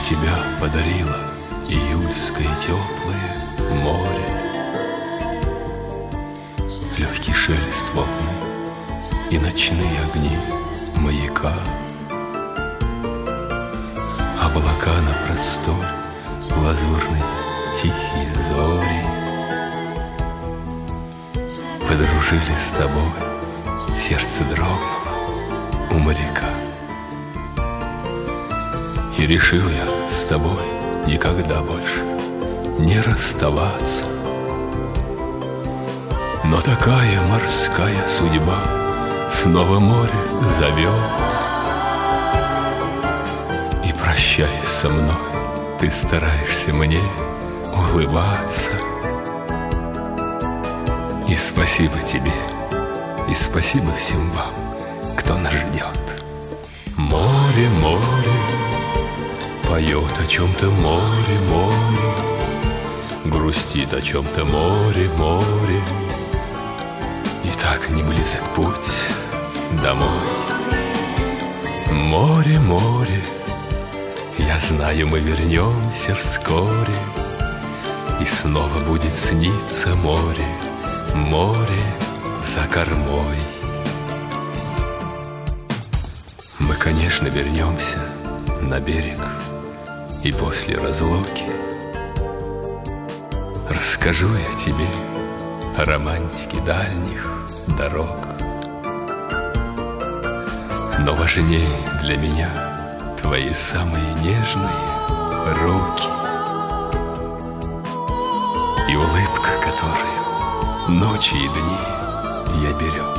тебя подарило июльское теплое море. Легкий шелест волны и ночные огни маяка, облака на просторе, лазурные тихие зори подружились с тобой, сердце дрогнуло у моряка. И решил я с тобой никогда больше не расставаться. Но такая морская судьба снова море зовет. И прощаясь со мной, ты стараешься мне улыбаться. И спасибо тебе, и спасибо всем вам, кто нас ждет. Море, море, поет о чем-то море, море, грустит о чем-то море, море. И так не близок путь домой. Море, море, я знаю, мы вернемся вскоре, и снова будет сниться море, море за кормой. Мы, конечно, вернемся на берег, и после разлуки расскажу я тебе о романтике дальних дорог. Но важнее для меня твои самые нежные руки и улыбка, которую ночи и дни я берег.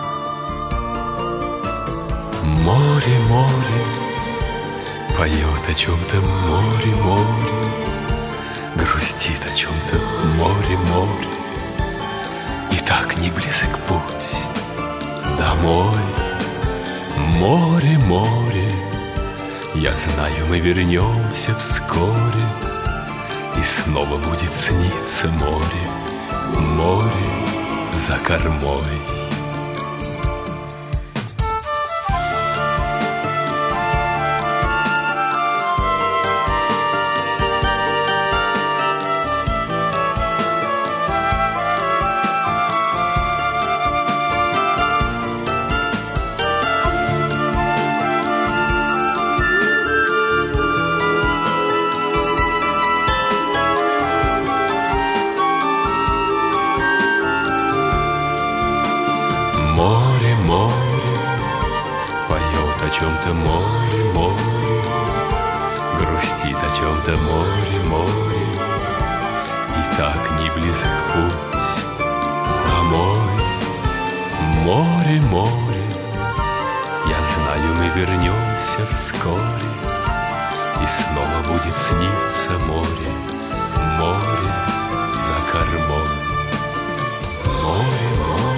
Море, море, поет о чем-то море, море, грустит о чем-то море, море. И так не близок путь домой. Море, море, я знаю, мы вернемся вскоре, и снова будет сниться море, море за кормой. Море, море, поет о чем-то море, море, грустит о чем-то море, море. И так не близок путь домой. Море, море, я знаю, мы вернемся вскоре, и снова будет сниться море, море за кормой. Море, море.